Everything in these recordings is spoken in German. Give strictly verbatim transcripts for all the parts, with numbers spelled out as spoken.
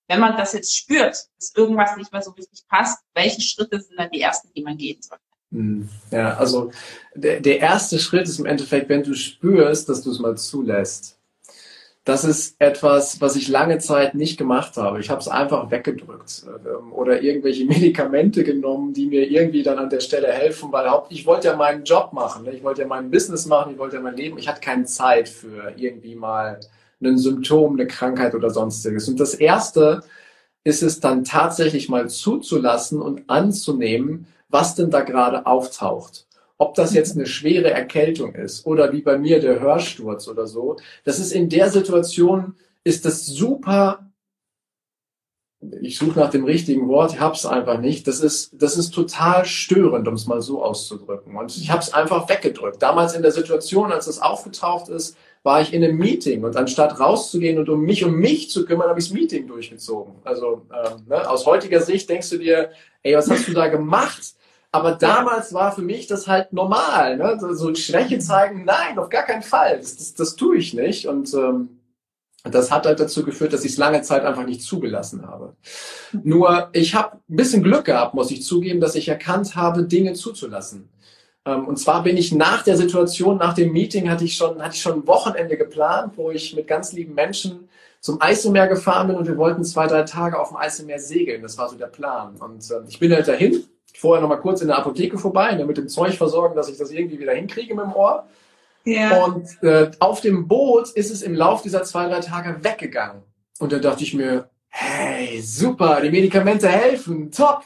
wenn man das jetzt spürt, dass irgendwas nicht mehr so richtig passt, welche Schritte sind dann die ersten, die man gehen sollte? Ja, also der, der erste Schritt ist im Endeffekt, wenn du spürst, dass du es mal zulässt. Das ist etwas, was ich lange Zeit nicht gemacht habe. Ich habe es einfach weggedrückt oder irgendwelche Medikamente genommen, die mir irgendwie dann an der Stelle helfen, weil ich wollte ja meinen Job machen, ich wollte ja mein Business machen, ich wollte ja mein Leben. Ich hatte keine Zeit für irgendwie mal ein Symptom, eine Krankheit oder sonstiges. Und das Erste ist es dann tatsächlich mal zuzulassen und anzunehmen, was denn da gerade auftaucht. Ob das jetzt eine schwere Erkältung ist oder wie bei mir der Hörsturz oder so, das ist in der Situation, ist das super, ich suche nach dem richtigen Wort, ich hab's einfach nicht, das ist, das ist total störend, um es mal so auszudrücken. Und ich habe es einfach weggedrückt. Damals in der Situation, als es aufgetaucht ist, war ich in einem Meeting und anstatt rauszugehen und um mich um mich zu kümmern, habe ich das Meeting durchgezogen. Also ähm, ne, aus heutiger Sicht denkst du dir, ey, was hast du da gemacht? Aber damals war für mich das halt normal. Ne? So, so Schwäche zeigen, nein, auf gar keinen Fall. Das, das, das tue ich nicht. Und ähm, das hat halt dazu geführt, dass ich es lange Zeit einfach nicht zugelassen habe. Nur ich habe ein bisschen Glück gehabt, muss ich zugeben, dass ich erkannt habe, Dinge zuzulassen. Und zwar bin ich nach der Situation, nach dem Meeting, hatte ich schon, hatte ich schon ein Wochenende geplant, wo ich mit ganz lieben Menschen zum Eiselmeer gefahren bin und wir wollten zwei, drei Tage auf dem Eiselmeer segeln. Das war so der Plan. Und äh, ich bin halt dahin, vorher noch mal kurz in der Apotheke vorbei, ne, mit dem Zeug versorgen, dass ich das irgendwie wieder hinkriege mit dem Ohr. Ja. Und äh, auf dem Boot ist es im Lauf dieser zwei, drei Tage weggegangen. Und da dachte ich mir, hey, super, die Medikamente helfen, top.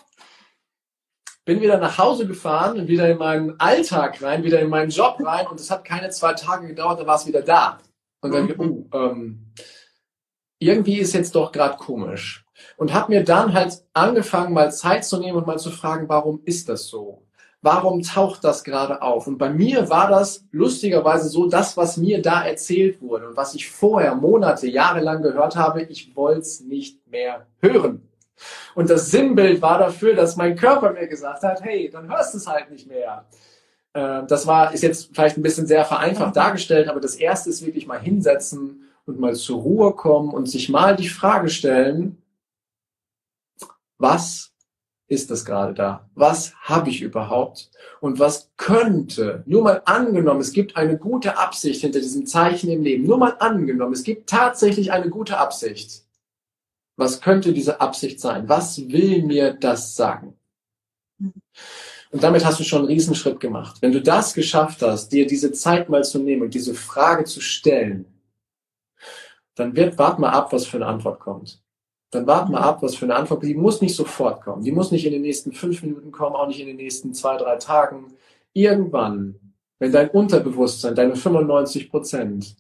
Bin wieder nach Hause gefahren und wieder in meinen Alltag rein, wieder in meinen Job rein und es hat keine zwei Tage gedauert, da war es wieder da. Und dann, mhm. oh, ähm, irgendwie ist jetzt doch gerade komisch. Und habe mir dann halt angefangen, mal Zeit zu nehmen und mal zu fragen, warum ist das so? Warum taucht das gerade auf? Und bei mir war das lustigerweise so, das, was mir da erzählt wurde und was ich vorher Monate, Jahre lang gehört habe, ich wollte es nicht mehr hören. Und das Sinnbild war dafür, dass mein Körper mir gesagt hat, hey, dann hörst du es halt nicht mehr. Äh, das war, ist jetzt vielleicht ein bisschen sehr vereinfacht dargestellt, aber das Erste ist wirklich mal hinsetzen und mal zur Ruhe kommen und sich mal die Frage stellen, was ist das gerade da? Was habe ich überhaupt? Und was könnte, nur mal angenommen, es gibt eine gute Absicht hinter diesem Zeichen im Leben, nur mal angenommen, es gibt tatsächlich eine gute Absicht. Was könnte diese Absicht sein? Was will mir das sagen? Und damit hast du schon einen Riesenschritt gemacht. Wenn du das geschafft hast, dir diese Zeit mal zu nehmen und diese Frage zu stellen, dann wird, wart mal ab, was für eine Antwort kommt. Dann wart mal ab, was für eine Antwort kommt. Die muss nicht sofort kommen. Die muss nicht in den nächsten fünf Minuten kommen, auch nicht in den nächsten zwei, drei Tagen. Irgendwann, wenn dein Unterbewusstsein, deine fünfundneunzig Prozent,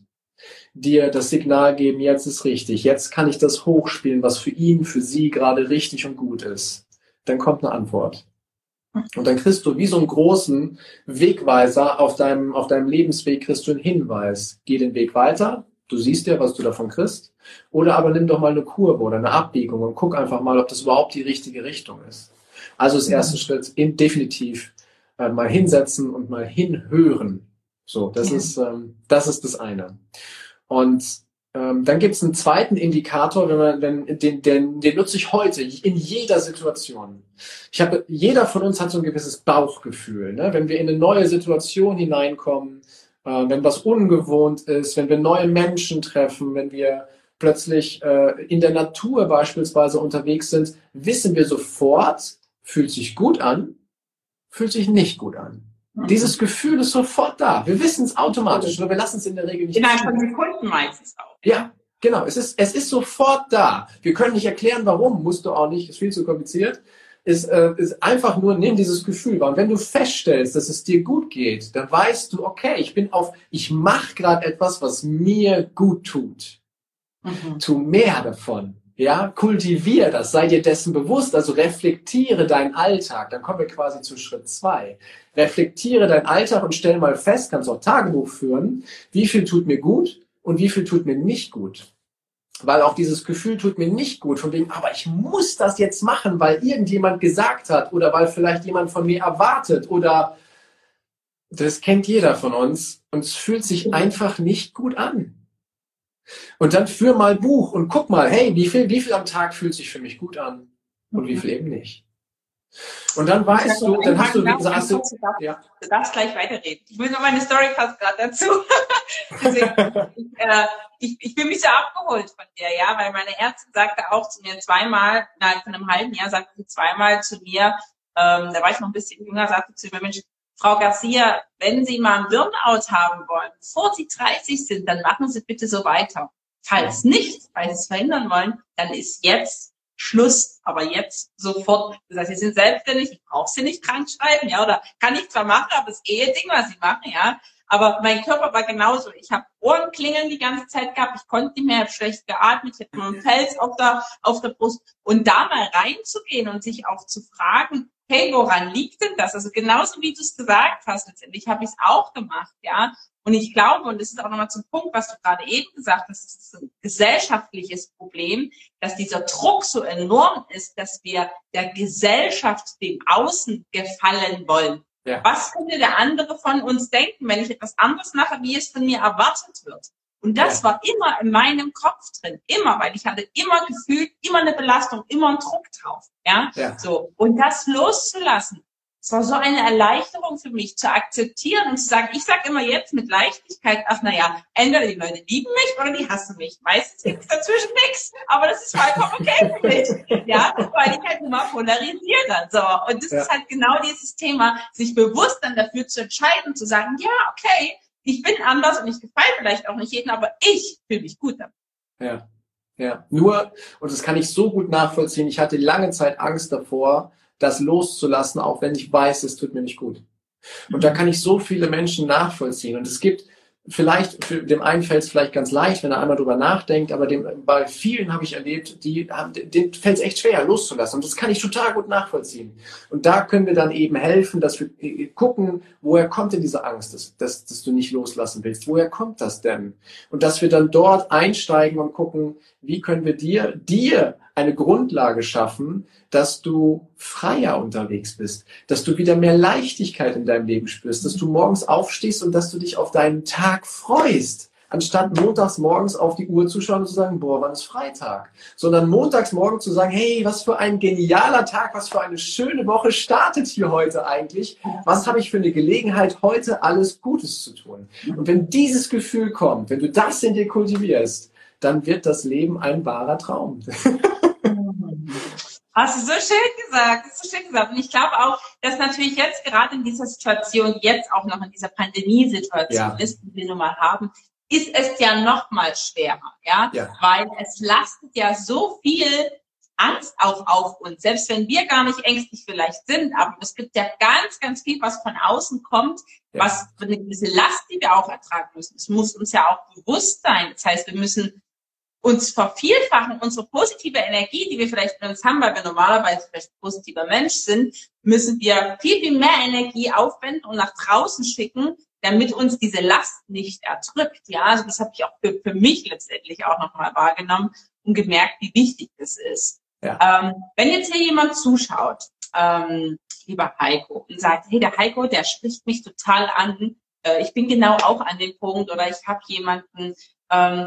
dir das Signal geben, jetzt ist richtig, jetzt kann ich das hochspielen, was für ihn, für sie gerade richtig und gut ist, dann kommt eine Antwort. Und dann kriegst du wie so einen großen Wegweiser auf deinem, auf deinem Lebensweg, kriegst du einen Hinweis. Geh den Weg weiter, du siehst ja, was du davon kriegst, oder aber nimm doch mal eine Kurve oder eine Abbiegung und guck einfach mal, ob das überhaupt die richtige Richtung ist. Also das erste Schritt, in, definitiv äh, mal hinsetzen und mal hinhören. So, das ja. ist ähm, das ist das eine. Und ähm, dann gibt es einen zweiten Indikator, wenn man, wenn den, den, den nutze ich heute in jeder Situation. Ich habe, jeder von uns hat so ein gewisses Bauchgefühl, ne? Wenn wir in eine neue Situation hineinkommen, äh, wenn was ungewohnt ist, wenn wir neue Menschen treffen, wenn wir plötzlich äh, in der Natur beispielsweise unterwegs sind, wissen wir sofort, fühlt sich gut an, fühlt sich nicht gut an. Dieses Gefühl ist sofort da. Wir wissen es automatisch, nur wir lassen es in der Regel nicht. Innerhalb von Sekunden meistens auch. Ja, genau. Es ist, es ist sofort da. Wir können nicht erklären, warum. Musst du auch nicht. Ist viel zu kompliziert. Ist, äh, ist einfach nur, nimm dieses Gefühl wahr. Und wenn du feststellst, dass es dir gut geht, dann weißt du, okay, ich bin auf, ich mache gerade etwas, was mir gut tut. Mhm. Tu mehr davon. Ja, kultivier das, sei dir dessen bewusst, also reflektiere deinen Alltag. Dann kommen wir quasi zu Schritt zwei. Reflektiere deinen Alltag und stell mal fest, kannst auch Tagebuch führen, wie viel tut mir gut und wie viel tut mir nicht gut. Weil auch dieses Gefühl tut mir nicht gut, von wegen, aber ich muss das jetzt machen, weil irgendjemand gesagt hat oder weil vielleicht jemand von mir erwartet oder das kennt jeder von uns und es fühlt sich einfach nicht gut an. Und dann führ mal Buch und guck mal, hey, wie viel, wie viel am Tag fühlt sich für mich gut an und wie viel eben nicht. Und dann weißt du, dann hast du, hast du, ja. Du darfst gleich weiterreden. Ich will nur meine Story fast gerade dazu. Deswegen, ich, äh, ich, ich bin mich so abgeholt von dir, ja, weil meine Ärztin sagte auch zu mir zweimal, nein, von einem halben Jahr sagte sie zweimal zu mir, ähm, da war ich noch ein bisschen jünger, sagte zu mir, Mensch, Frau Garcia, wenn Sie mal einen Burnout haben wollen, bevor Sie dreißig sind, dann machen Sie bitte so weiter. Falls nicht, weil Sie es verhindern wollen, dann ist jetzt Schluss, aber jetzt sofort. Das heißt, Sie sind selbstständig, ich brauche Sie nicht krank schreiben, ja, oder kann ich zwar machen, aber das Eheding, was Sie machen, ja. Aber mein Körper war genauso. Ich habe Ohrenklingeln die ganze Zeit gehabt, ich konnte nicht mehr, habe schlecht geatmet, ich hatte nur einen Fels auf der, auf der Brust. Und da mal reinzugehen und sich auch zu fragen, hey, woran liegt denn das? Also genauso wie du es gesagt hast, letztendlich habe ich es auch gemacht, ja. Und ich glaube, und das ist auch nochmal zum Punkt, was du gerade eben gesagt hast, das ist ein gesellschaftliches Problem, dass dieser Druck so enorm ist, dass wir der Gesellschaft, dem Außen gefallen wollen. Ja. Was könnte der andere von uns denken, wenn ich etwas anderes mache, wie es von mir erwartet wird? Und das ja. war immer in meinem Kopf drin, immer, weil ich hatte immer gefühlt, immer eine Belastung, immer einen Druck drauf, ja, ja. so. Und das loszulassen, es war so eine Erleichterung für mich, zu akzeptieren und zu sagen, ich sage immer jetzt mit Leichtigkeit, ach naja, entweder die Leute lieben mich oder die hassen mich. Meistens gibt es dazwischen nichts, aber das ist vollkommen okay für mich, ja, weil ich halt immer polarisiere. So. Und das ja. ist halt genau dieses Thema, sich bewusst dann dafür zu entscheiden, zu sagen, ja, okay, ich bin anders und ich gefalle vielleicht auch nicht jedem, aber ich fühle mich gut damit. Ja, ja. Nur, und das kann ich so gut nachvollziehen, ich hatte lange Zeit Angst davor, das loszulassen, auch wenn ich weiß, es tut mir nicht gut. Und mhm. da kann ich so viele Menschen nachvollziehen. Und es gibt vielleicht, für dem einen fällt es vielleicht ganz leicht, wenn er einmal drüber nachdenkt, aber dem, bei vielen habe ich erlebt, die haben, denen fällt es echt schwer, loszulassen. Und das kann ich total gut nachvollziehen. Und da können wir dann eben helfen, dass wir gucken, woher kommt denn diese Angst, dass, dass, dass du nicht loslassen willst? Woher kommt das denn? Und dass wir dann dort einsteigen und gucken, wie können wir dir, dir eine Grundlage schaffen, dass du freier unterwegs bist, dass du wieder mehr Leichtigkeit in deinem Leben spürst, dass du morgens aufstehst und dass du dich auf deinen Tag freust, anstatt montags morgens auf die Uhr zu schauen und zu sagen, boah, wann ist Freitag? Sondern montags morgen zu sagen, hey, was für ein genialer Tag, was für eine schöne Woche startet hier heute eigentlich? Was habe ich für eine Gelegenheit, heute alles Gutes zu tun? Und wenn dieses Gefühl kommt, wenn du das in dir kultivierst, dann wird das Leben ein wahrer Traum. Hast du so schön gesagt, hast du so schön gesagt. Und ich glaube auch, dass natürlich jetzt gerade in dieser Situation, jetzt auch noch in dieser Pandemiesituation ja. ist, die wir nun mal haben, ist es ja noch mal schwerer, ja? ja, weil es lastet ja so viel Angst auch auf uns, selbst wenn wir gar nicht ängstlich vielleicht sind, aber es gibt ja ganz, ganz viel, was von außen kommt, ja. was für eine gewisse Last, die wir auch ertragen müssen. Es muss uns ja auch bewusst sein. Das heißt, wir müssen uns vervielfachen, unsere positive Energie, die wir vielleicht in uns haben, weil wir normalerweise vielleicht ein positiver Mensch sind, müssen wir viel, viel mehr Energie aufwenden und nach draußen schicken, damit uns diese Last nicht erdrückt. Ja, also das habe ich auch für, für mich letztendlich auch nochmal wahrgenommen und gemerkt, wie wichtig das ist. Ja. Ähm, wenn jetzt hier jemand zuschaut, ähm, lieber Heiko, und sagt, hey, der Heiko, der spricht mich total an, äh, ich bin genau auch an dem Punkt oder ich habe jemanden, ähm,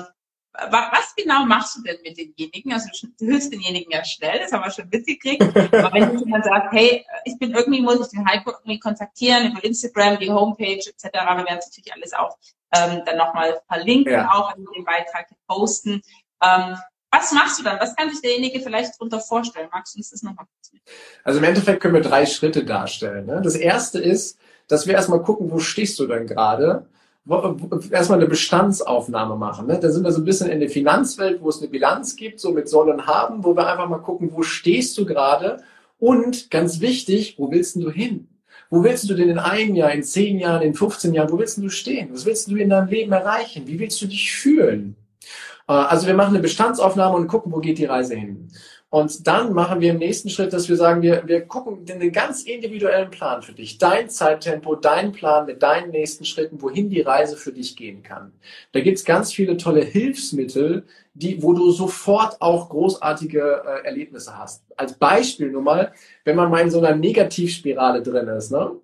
was genau machst du denn mit denjenigen? Also du hilfst denjenigen ja schnell, das haben wir schon mitgekriegt. Aber wenn jetzt jemand sagt, hey, ich bin irgendwie, muss ich den Heiko irgendwie kontaktieren über Instagram, die Homepage et cetera. Wir werden es natürlich alles auch ähm, dann nochmal verlinken, ja. auch in den Beitrag posten. Ähm, was machst du dann? Was kann sich derjenige vielleicht darunter vorstellen? Magst du uns das nochmal kurz mit? Also im Endeffekt können wir drei Schritte darstellen. Ne? Das erste ist, dass wir erstmal gucken, wo stehst du denn gerade? Erstmal eine Bestandsaufnahme machen. Ne? Da sind wir so ein bisschen in der Finanzwelt, wo es eine Bilanz gibt, so mit Soll und Haben, wo wir einfach mal gucken, wo stehst du gerade? Und ganz wichtig, wo willst du hin? Wo willst du denn in einem Jahr, in zehn Jahren, in fünfzehn Jahren, wo willst du stehen? Was willst du in deinem Leben erreichen? Wie willst du dich fühlen? Also wir machen eine Bestandsaufnahme und gucken, wo geht die Reise hin. Und dann machen wir im nächsten Schritt, dass wir sagen, wir, wir gucken den ganz individuellen Plan für dich. Dein Zeittempo, dein Plan mit deinen nächsten Schritten, wohin die Reise für dich gehen kann. Da gibt's ganz viele tolle Hilfsmittel, die, wo du sofort auch großartige äh, Erlebnisse hast. Als Beispiel nur mal, wenn man mal in so einer Negativspirale drin ist, ne?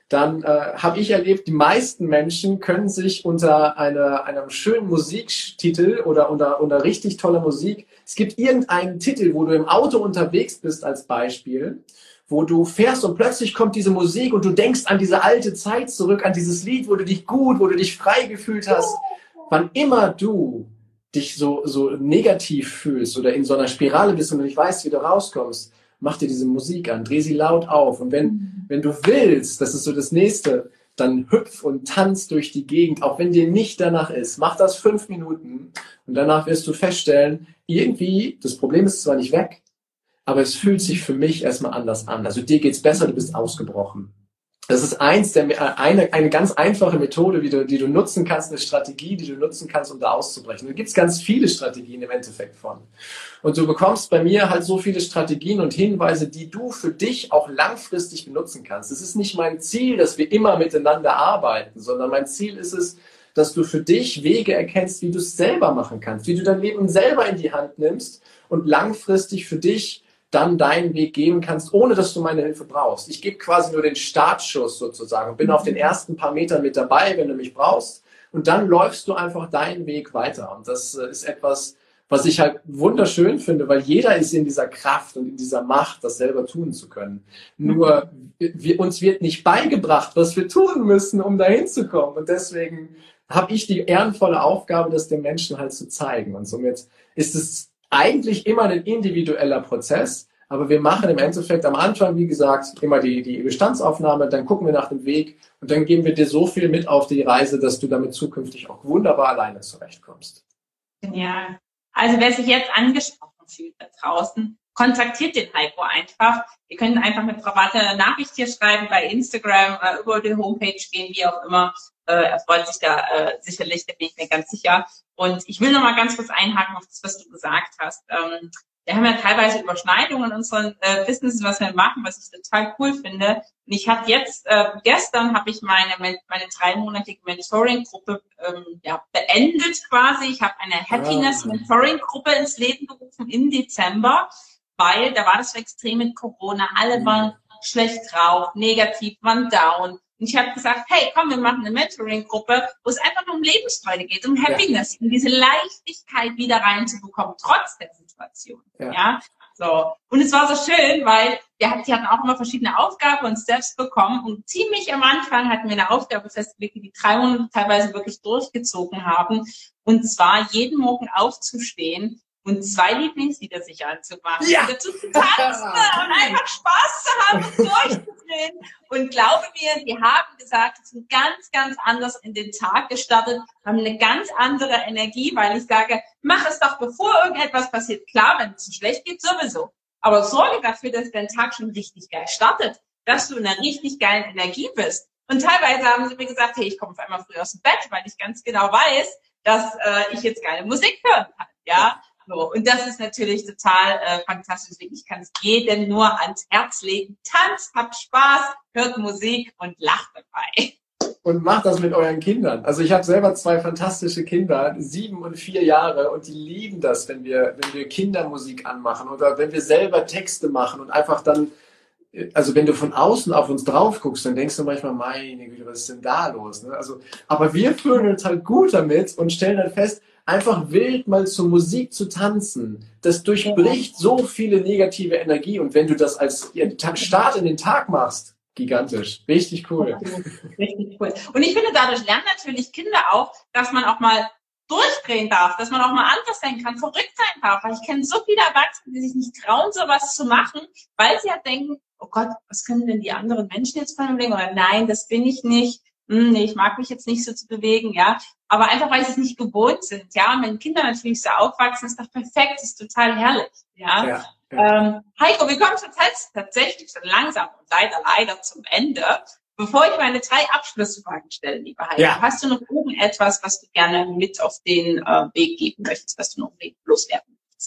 dann äh, habe ich erlebt, die meisten Menschen können sich unter einer, einem schönen Musiktitel oder unter, unter richtig toller Musik, es gibt irgendeinen Titel, wo du im Auto unterwegs bist als Beispiel, wo du fährst und plötzlich kommt diese Musik und du denkst an diese alte Zeit zurück, an dieses Lied, wo du dich gut, wo du dich frei gefühlt hast. Wann immer du dich so, so negativ fühlst oder in so einer Spirale bist und nicht weißt, wie du rauskommst, mach dir diese Musik an, dreh sie laut auf. Und wenn, wenn du willst, das ist so das Nächste, dann hüpf und tanz durch die Gegend, auch wenn dir nicht danach ist. Mach das fünf Minuten und danach wirst du feststellen, irgendwie, das Problem ist zwar nicht weg, aber es fühlt sich für mich erstmal anders an. Also dir geht's besser, du bist ausgebrochen. Das ist eins der, eine, eine ganz einfache Methode, wie du, die du nutzen kannst, eine Strategie, die du nutzen kannst, um da auszubrechen. Da gibt's ganz viele Strategien im Endeffekt von. Und du bekommst bei mir halt so viele Strategien und Hinweise, die du für dich auch langfristig benutzen kannst. Es ist nicht mein Ziel, dass wir immer miteinander arbeiten, sondern mein Ziel ist es, dass du für dich Wege erkennst, wie du es selber machen kannst, wie du dein Leben selber in die Hand nimmst und langfristig für dich dann deinen Weg gehen kannst, ohne dass du meine Hilfe brauchst. Ich gebe quasi nur den Startschuss sozusagen und bin auf den ersten paar Metern mit dabei, wenn du mich brauchst. Und dann läufst du einfach deinen Weg weiter. Und das ist etwas, was ich halt wunderschön finde, weil jeder ist in dieser Kraft und in dieser Macht, das selber tun zu können. Nur wir, uns wird nicht beigebracht, was wir tun müssen, um dahin zu kommen. Und deswegen habe ich die ehrenvolle Aufgabe, das den Menschen halt zu zeigen. Und somit ist es eigentlich immer ein individueller Prozess, aber wir machen im Endeffekt am Anfang, wie gesagt, immer die, die Bestandsaufnahme, dann gucken wir nach dem Weg und dann geben wir dir so viel mit auf die Reise, dass du damit zukünftig auch wunderbar alleine zurechtkommst. Genial. Also wer sich jetzt angesprochen fühlt da draußen, kontaktiert den Heiko einfach. Ihr könnt einfach eine private Nachricht hier schreiben bei Instagram, äh, über die Homepage gehen, wie auch immer. Äh, er freut sich da äh, sicherlich, da bin ich mir ganz sicher. Und ich will noch mal ganz kurz einhaken auf das, was du gesagt hast. Ähm, wir haben ja teilweise Überschneidungen in unseren äh, Businesses, was wir machen, was ich total cool finde. Und ich habe jetzt, äh, gestern habe ich meine meine dreimonatige Mentoring-Gruppe ähm, ja, beendet quasi. Ich habe eine Happiness-Mentoring-Gruppe ins Leben gerufen im Dezember, weil da war das so extrem mit Corona. Alle waren schlecht drauf, negativ, waren down. Und ich habe gesagt, hey, komm, wir machen eine Mentoring-Gruppe, wo es einfach nur um Lebensfreude geht, um Happiness, um diese Leichtigkeit wieder reinzubekommen, trotz der Situation. Ja. ja, so. Und es war so schön, weil wir hatten, die hatten auch immer verschiedene Aufgaben und Steps bekommen. Und ziemlich am Anfang hatten wir eine Aufgabe festgelegt, die die drei Monate teilweise wirklich durchgezogen haben. Und zwar jeden Morgen aufzustehen und zwei Lieblingslieder sich anzumachen, ja. und dazu zu tanzen und einfach Spaß zu haben und durchzudrehen. Und glaube mir, die haben gesagt, sie sind ganz, ganz anders in den Tag gestartet, haben eine ganz andere Energie, weil ich sage, mach es doch, bevor irgendetwas passiert. Klar, wenn es schlecht geht, sowieso. Aber sorge dafür, dass dein Tag schon richtig geil startet, dass du in einer richtig geilen Energie bist. Und teilweise haben sie mir gesagt, hey, ich komme auf einmal früh aus dem Bett, weil ich ganz genau weiß, dass äh, ich jetzt geile Musik hören kann. Ja. So, und das ist natürlich total äh, fantastisch. Ich kann es jedem nur ans Herz legen. Tanzt, habt Spaß, hört Musik und lacht dabei. Und macht das mit euren Kindern. Also ich habe selber zwei fantastische Kinder, sieben und vier Jahre, und die lieben das, wenn wir, wenn wir Kindermusik anmachen oder wenn wir selber Texte machen und einfach dann, also wenn du von außen auf uns drauf guckst, dann denkst du manchmal, meine Güte, was ist denn da los? Ne? Also, aber wir fühlen uns halt gut damit und stellen dann fest, einfach wild mal zur Musik zu tanzen, das durchbricht so viele negative Energie. Und wenn du das als Start in den Tag machst, gigantisch. Richtig cool. Richtig cool. Und ich finde, dadurch lernen natürlich Kinder auch, dass man auch mal durchdrehen darf, dass man auch mal anders sein kann, verrückt sein darf. Weil ich kenne so viele Erwachsene, die sich nicht trauen, sowas zu machen, weil sie ja denken, oh Gott, was können denn die anderen Menschen jetzt von mir denken? Oder nein, das bin ich nicht. Hm, nee, ich mag mich jetzt nicht so zu bewegen, ja. Aber einfach, weil sie es nicht gewohnt sind, ja. Und wenn Kinder natürlich so aufwachsen, ist doch perfekt, ist total herrlich, ja. ja, ja. Ähm, Heiko, wir kommen jetzt tatsächlich schon langsam und leider, leider zum Ende. Bevor ich meine drei Abschlussfragen stelle, lieber Heiko, ja. hast du noch irgendetwas, was du gerne mit auf den äh, Weg geben möchtest, was du noch loswerden möchtest?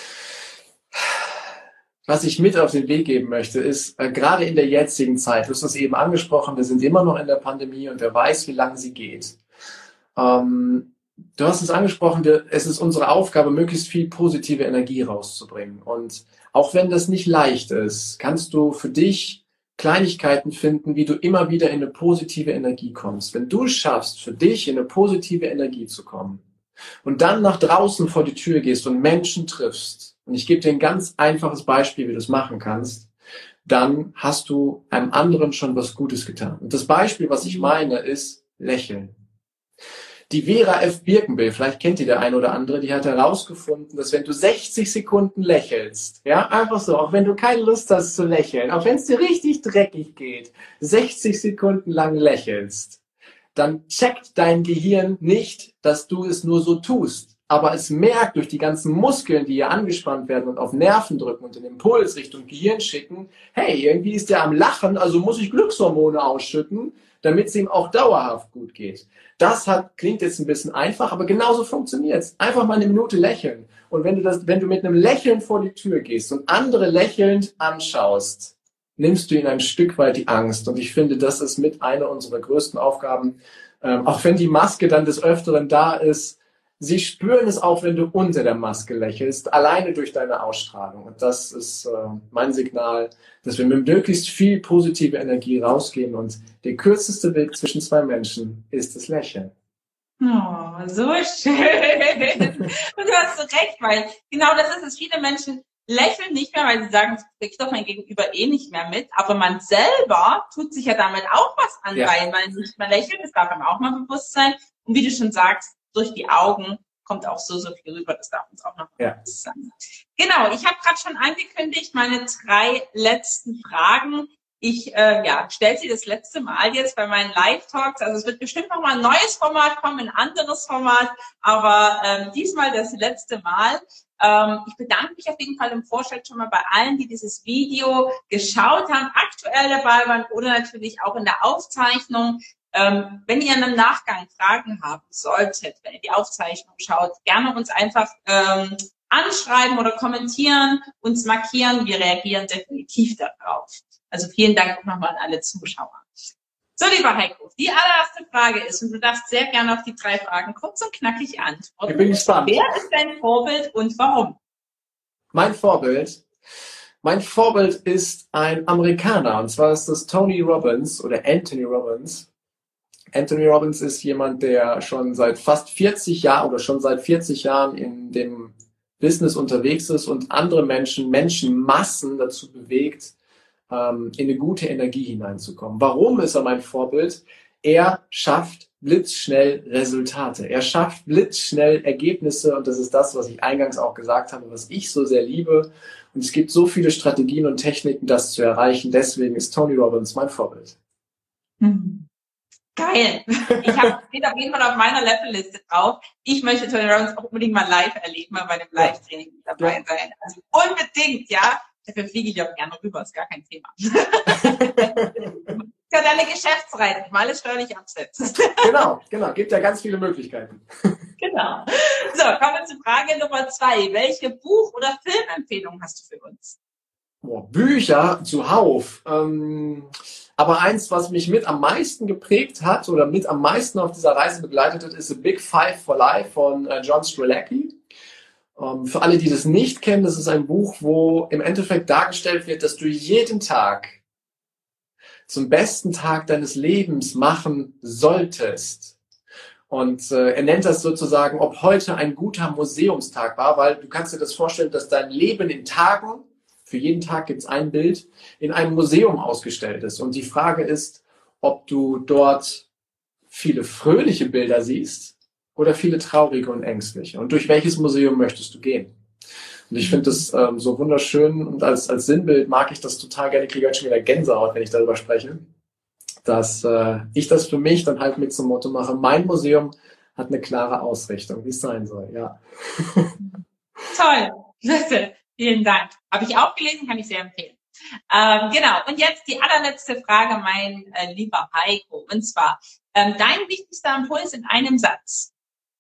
Was ich mit auf den Weg geben möchte, ist, äh, gerade in der jetzigen Zeit, du hast es eben angesprochen, wir sind immer noch in der Pandemie und wer weiß, wie lange sie geht. Ähm, du hast es angesprochen, wir, es ist unsere Aufgabe, möglichst viel positive Energie rauszubringen. Und auch wenn das nicht leicht ist, kannst du für dich Kleinigkeiten finden, wie du immer wieder in eine positive Energie kommst. Wenn du schaffst, für dich in eine positive Energie zu kommen und dann nach draußen vor die Tür gehst und Menschen triffst, und ich gebe dir ein ganz einfaches Beispiel, wie du es machen kannst, dann hast du einem anderen schon was Gutes getan. Und das Beispiel, was ich meine, ist Lächeln. Die Vera F. Birkenbill, vielleicht kennt die der eine oder andere, die hat herausgefunden, dass wenn du sechzig Sekunden lächelst, ja, einfach so, auch wenn du keine Lust hast zu lächeln, auch wenn es dir richtig dreckig geht, sechzig Sekunden lang lächelst, dann checkt dein Gehirn nicht, dass du es nur so tust. Aber es merkt durch die ganzen Muskeln, die hier angespannt werden und auf Nerven drücken und den Impuls Richtung Gehirn schicken, hey, irgendwie ist der am Lachen, also muss ich Glückshormone ausschütten, damit es ihm auch dauerhaft gut geht. Das hat, klingt jetzt ein bisschen einfach, aber genauso funktioniert es. Einfach mal eine Minute lächeln. Und wenn du das, wenn du mit einem Lächeln vor die Tür gehst und andere lächelnd anschaust, nimmst du ihnen ein Stück weit die Angst. Und ich finde, das ist mit einer unserer größten Aufgaben, ähm, auch wenn die Maske dann des Öfteren da ist. Sie spüren es auch, wenn du unter der Maske lächelst, alleine durch deine Ausstrahlung. Und das ist äh, mein Signal, dass wir mit möglichst viel positive Energie rausgehen. Und der kürzeste Weg zwischen zwei Menschen ist das Lächeln. Oh, so schön. Und du hast so recht, weil genau das ist es. Viele Menschen lächeln nicht mehr, weil sie sagen, das kriegt doch mein Gegenüber eh nicht mehr mit. Aber man selber tut sich ja damit auch was an, ja. Weil man nicht mehr lächelt. Das darf einem auch mal bewusst sein. Und wie du schon sagst, durch die Augen kommt auch so, so viel rüber. Das darf uns auch noch ja. bewusst sein. Genau, ich habe gerade schon angekündigt, meine drei letzten Fragen. Ich äh, ja, stelle sie das letzte Mal jetzt bei meinen Live-Talks. Also es wird bestimmt noch mal ein neues Format kommen, ein anderes Format. Aber ähm, diesmal das letzte Mal. Ähm, ich bedanke mich auf jeden Fall im Vorfeld schon mal bei allen, die dieses Video geschaut haben, aktuell dabei waren oder natürlich auch in der Aufzeichnung. Ähm, wenn ihr im Nachgang Fragen haben solltet, wenn ihr die Aufzeichnung schaut, gerne uns einfach ähm, anschreiben oder kommentieren, uns markieren. Wir reagieren definitiv darauf. Also vielen Dank auch nochmal an alle Zuschauer. So, lieber Heiko, die allererste Frage ist, und du darfst sehr gerne auf die drei Fragen kurz und knackig antworten. Ich bin gespannt. Wer ist dein Vorbild und warum? Mein Vorbild? Mein Vorbild ist ein Amerikaner, und zwar ist das Tony Robbins oder Anthony Robbins. Anthony Robbins ist jemand, der schon seit fast vierzig Jahren oder schon seit vierzig Jahren in dem Business unterwegs ist und andere Menschen, Menschenmassen dazu bewegt, in eine gute Energie hineinzukommen. Warum ist er mein Vorbild? Er schafft blitzschnell Resultate. Er schafft blitzschnell Ergebnisse und das ist das, was ich eingangs auch gesagt habe, was ich so sehr liebe. Und es gibt so viele Strategien und Techniken, das zu erreichen. Deswegen ist Tony Robbins mein Vorbild. Mhm. Geil. Ich habe steht auf jeden Fall auf meiner Level-Liste drauf. Ich möchte Tony Robbins auch unbedingt mal live erleben, mal bei dem Live-Training dabei ja. sein. Also unbedingt, ja. Dafür fliege ich auch gerne rüber, ist gar kein Thema. Ja, deine Geschäftsreise, mal alles steuerlich absetzt. Genau, genau. Gibt ja ganz viele Möglichkeiten. Genau. So, kommen wir zu Frage Nummer zwei. Welche Buch- oder Filmempfehlung hast du für uns? Boah, Bücher zuhauf. Ähm, aber eins, was mich mit am meisten geprägt hat oder mit am meisten auf dieser Reise begleitet hat, ist The Big Five for Life von äh, John Strelacki. Ähm, für alle, die das nicht kennen, das ist ein Buch, wo im Endeffekt dargestellt wird, dass du jeden Tag zum besten Tag deines Lebens machen solltest. Und äh, er nennt das sozusagen, ob heute ein guter Museumstag war, weil du kannst dir das vorstellen, dass dein Leben in Tagen, für jeden Tag gibt es ein Bild, in einem Museum ausgestellt ist. Und die Frage ist, ob du dort viele fröhliche Bilder siehst oder viele traurige und ängstliche. Und durch welches Museum möchtest du gehen? Und ich finde das ähm, so wunderschön und als, als Sinnbild mag ich das total gerne. Ich kriege halt schon wieder Gänsehaut, wenn ich darüber spreche, dass äh, ich das für mich dann halt mit zum Motto mache, mein Museum hat eine klare Ausrichtung, wie es sein soll. Ja. Toll, klasse, vielen Dank. Habe ich auch gelesen, kann ich sehr empfehlen. Ähm, genau, und jetzt die allerletzte Frage, mein äh, lieber Heiko, und zwar ähm, dein wichtigster Impuls in einem Satz.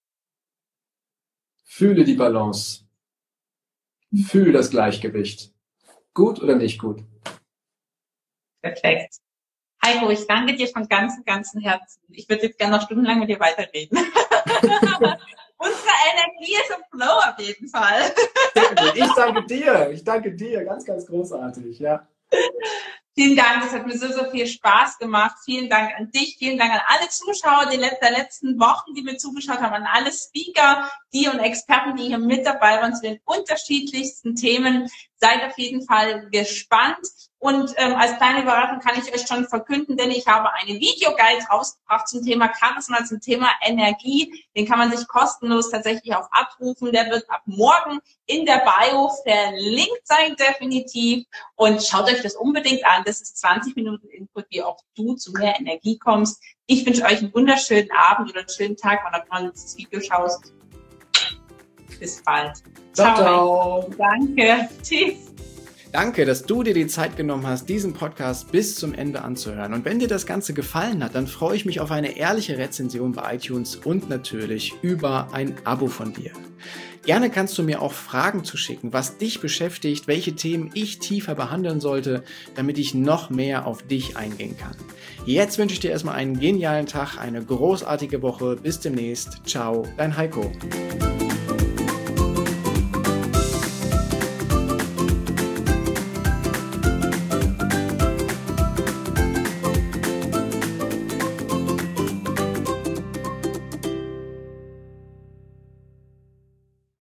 Fühle die Balance. Fühl das Gleichgewicht. Gut oder nicht gut? Perfekt. Heiko, ich danke dir von ganzem, ganzem Herzen. Ich würde jetzt gerne noch stundenlang mit dir weiterreden. Unsere Energie ist im Flow auf jeden Fall. Ich danke dir. Ich danke dir. Ganz, ganz großartig, ja. Vielen Dank, das hat mir so, so viel Spaß gemacht. Vielen Dank an dich, vielen Dank an alle Zuschauer der letzten Wochen, die mir zugeschaut haben, an alle Speaker, die und Experten, die hier mit dabei waren zu den unterschiedlichsten Themen. Seid auf jeden Fall gespannt. Und ähm, als kleine Überraschung kann ich euch schon verkünden, denn ich habe einen Videoguide rausgebracht zum Thema Charisma, zum Thema Energie. Den kann man sich kostenlos tatsächlich auch abrufen. Der wird ab morgen in der Bio verlinkt sein, definitiv. Und schaut euch das unbedingt an. Das ist zwanzig Minuten Input, wie auch du zu mehr Energie kommst. Ich wünsche euch einen wunderschönen Abend oder einen schönen Tag, wann auch immer du dieses Video schaust. Bis bald. Ciao, ciao. Danke. Tschüss. Danke, dass du dir die Zeit genommen hast, diesen Podcast bis zum Ende anzuhören. Und wenn dir das Ganze gefallen hat, dann freue ich mich auf eine ehrliche Rezension bei iTunes und natürlich über ein Abo von dir. Gerne kannst du mir auch Fragen zuschicken, was dich beschäftigt, welche Themen ich tiefer behandeln sollte, damit ich noch mehr auf dich eingehen kann. Jetzt wünsche ich dir erstmal einen genialen Tag, eine großartige Woche. Bis demnächst. Ciao, dein Heiko.